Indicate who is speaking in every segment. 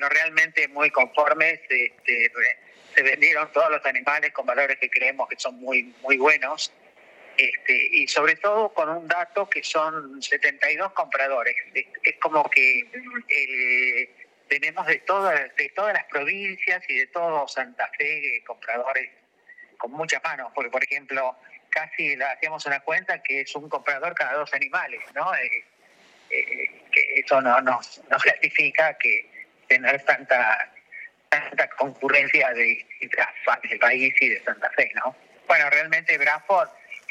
Speaker 1: Bueno, realmente muy conformes. Se vendieron todos los animales con valores que creemos que son muy, muy buenos. Y sobre todo con un dato que son 72 compradores. Es como que tenemos de todas las provincias y de todo Santa Fe compradores con muchas manos, porque por ejemplo casi hacíamos una cuenta que es un comprador cada 2 animales, ¿no? Que eso no nos clasifica que tener tanta concurrencia de distintas partes del país y de Santa Fe, ¿no? Bueno, realmente Bradford,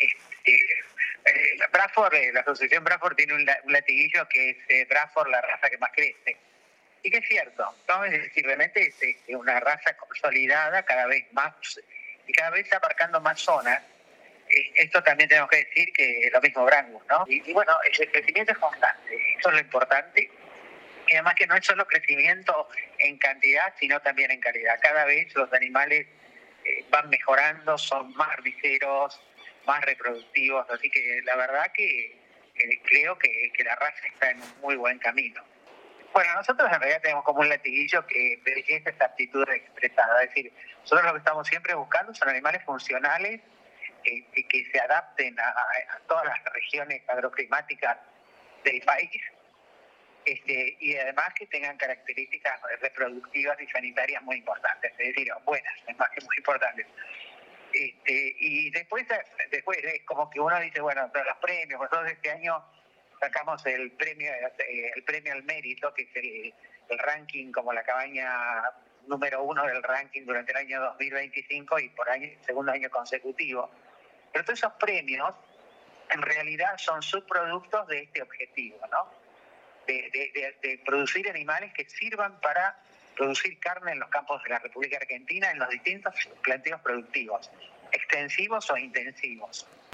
Speaker 1: la asociación Bradford tiene un latiguillo que es Bradford la raza que más crece. Y que es cierto, ¿no? Es decir, realmente es una raza consolidada cada vez más y cada vez abarcando más zonas. Esto también tenemos que decir que lo mismo Brangus, ¿no? Y bueno, el crecimiento es constante, eso es lo importante. Y además que no es solo crecimiento en cantidad, sino también en calidad. Cada vez los animales van mejorando, son más arbiceros, más reproductivos, así que la verdad que creo que la raza está en un muy buen camino. Bueno, nosotros en realidad tenemos como un latiguillo que belleza esta aptitud expresada, es decir, nosotros lo que estamos siempre buscando son animales funcionales que se adapten a todas las regiones agroclimáticas del país. Y además que tengan características reproductivas y sanitarias muy importantes, es decir, buenas, es más que muy importantes. Y después es como que uno dice, bueno, los premios, nosotros este año sacamos el premio al mérito, que es el ranking como la cabaña número 1 del ranking durante el año 2025 y por segundo año consecutivo. Pero todos esos premios en realidad son subproductos de este objetivo, ¿no? De producir animales que sirvan para producir carne en los campos de la República Argentina en los distintos planteos productivos, extensivos o intensivos.